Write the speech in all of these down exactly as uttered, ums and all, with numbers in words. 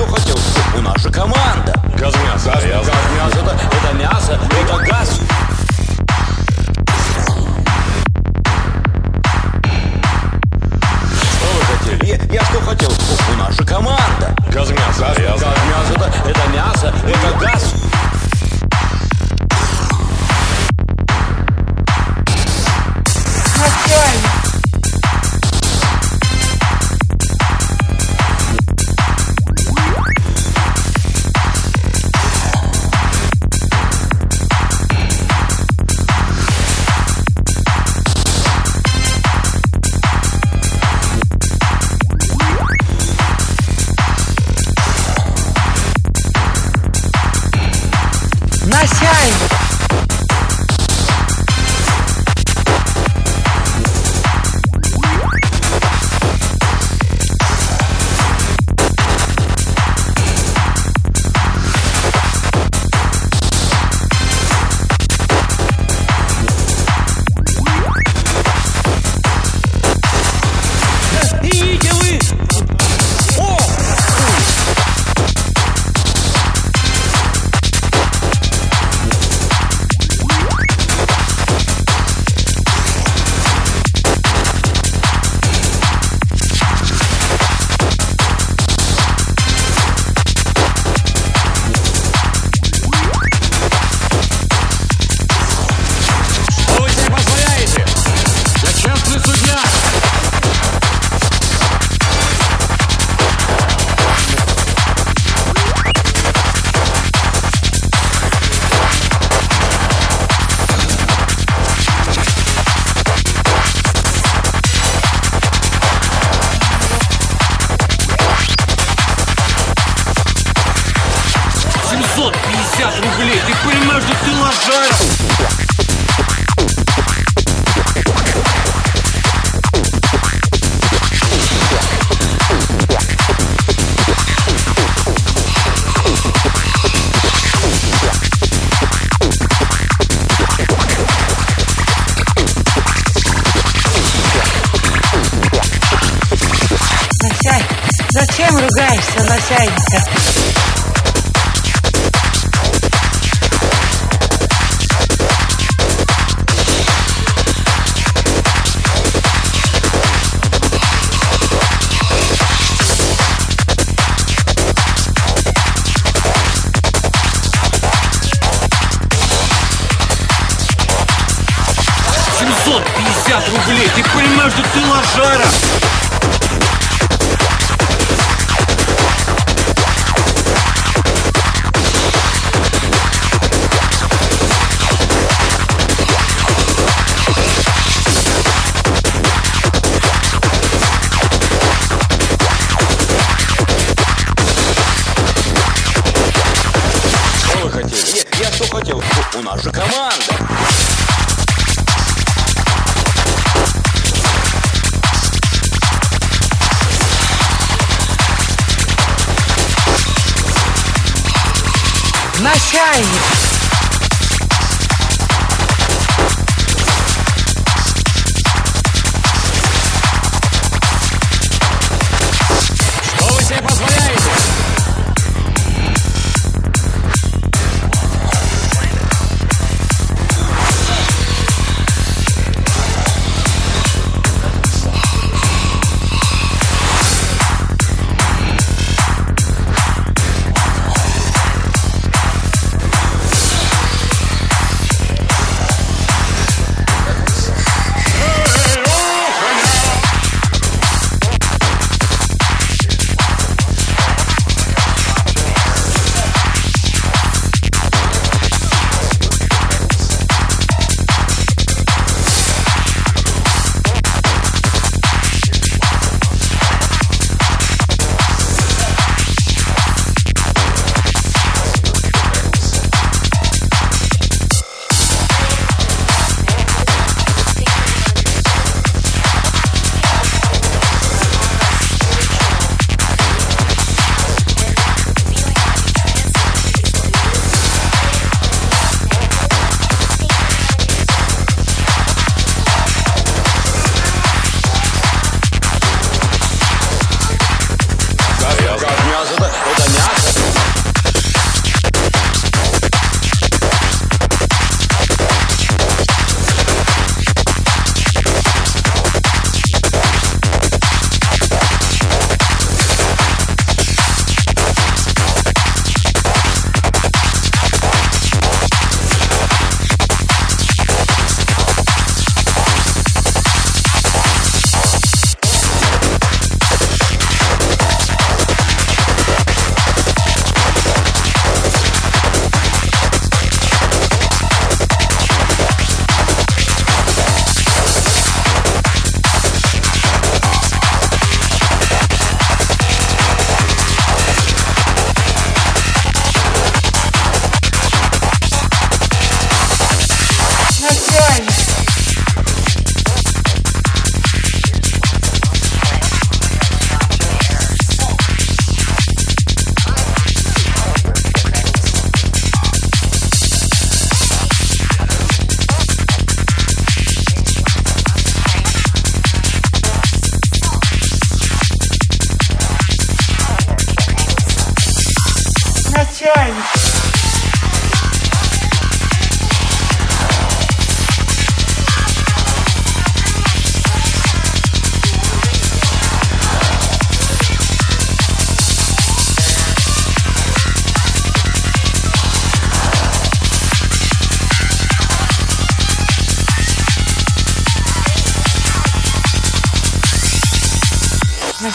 что хотел, у нас же команда. Газ мясо. Газ, газ мясо, это, это мясо, это газ. Что вы хотели? Я, я что хотел, у нас же команда. Газ мясо. Газ, газ мясо, это, это мясо, это газ. Начальник. Начальник. Идите вы! О! Что вы себе позволяете? Я честный судья. семьсот пятьдесят рублей. Ты понимаешь, что ты лошара? Начальник. Зачем ругаешься, начальника? семьсот пятьдесят рублей. Ты понимаешь, что ты лошара? Что вы хотели? Я, я что хотел, у нас же команда. Начальник. Что вы себе позволяете?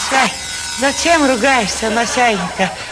Лосяй, зачем ругаешься, Лосяйника?